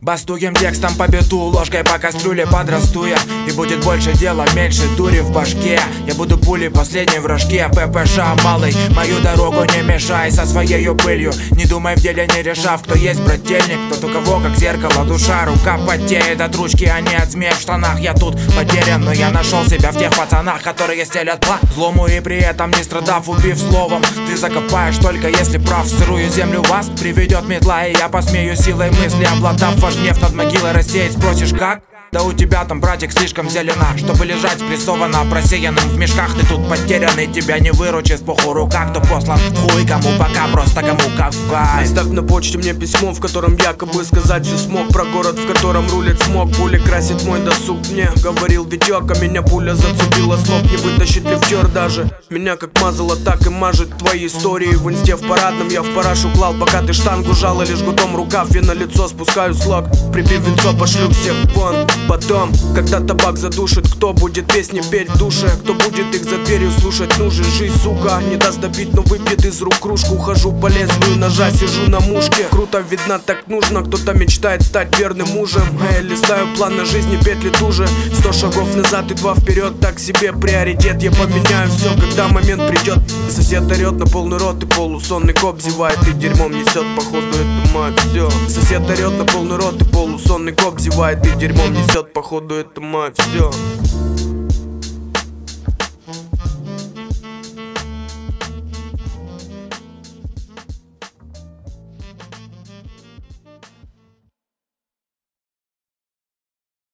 Бастуем текстом по биту, ложкой по кастрюле подрасту я. И будет больше дела, меньше дури в башке. Я буду пулей последней в рожке. ППШ малый, мою дорогу не мешай со своею пылью. Не думай в деле, не решав, кто есть брательник. Тот, у кого как зеркало душа, рука потеет от ручки, а не от змей в штанах. Я тут потерян, но я нашел себя в тех пацанах, которые стелят по злому и при этом не страдав, убив словом. Ты закопаешь только если прав. В сырую землю вас приведет метла, и я посмею силой мысли, обладав ваш гнев над могилой рассеять. Спросишь как? Да у тебя там, братик, слишком зелена, чтобы лежать спрессованно, просеянным в мешках. Ты тут потерянный, тебя не выручит похуй рука. Кто послан хуй, кому пока, просто кому как в кайф. Оставь на почте мне письмо, в котором якобы сказать все смог. Про город, в котором рулит смог. Пуля красит мой досуг, мне говорил Витек, а меня пуля зацепила с ног. Не вытащит лифтер даже. Меня как мазало, так и мажет твои истории. В инсте в парадном я в парашу клал, пока ты штангу жала, лишь гудом рукав. Я на лицо спускаю слог, припив венцо, пошлю всех вон. Потом, когда табак задушит, кто будет песни петь в душе? Кто будет их за дверью слушать? Нужен жизнь, сука, не даст допить, но выпьет из рук кружку. Ухожу по лезвию ножа, сижу на мушке. Круто видно, так нужно. Кто-то мечтает стать верным мужем, а я листаю план на жизни, петли туже. 100 шагов назад и 2 вперед, так себе приоритет. Я поменяю все, когда момент придет. Сосед орет на полный рот и полусонный коп зевает и дерьмом несет, походу это мать все. Сосед орет на полный рот и полусонный коп зевает и дерьмом несет, походу это мать все.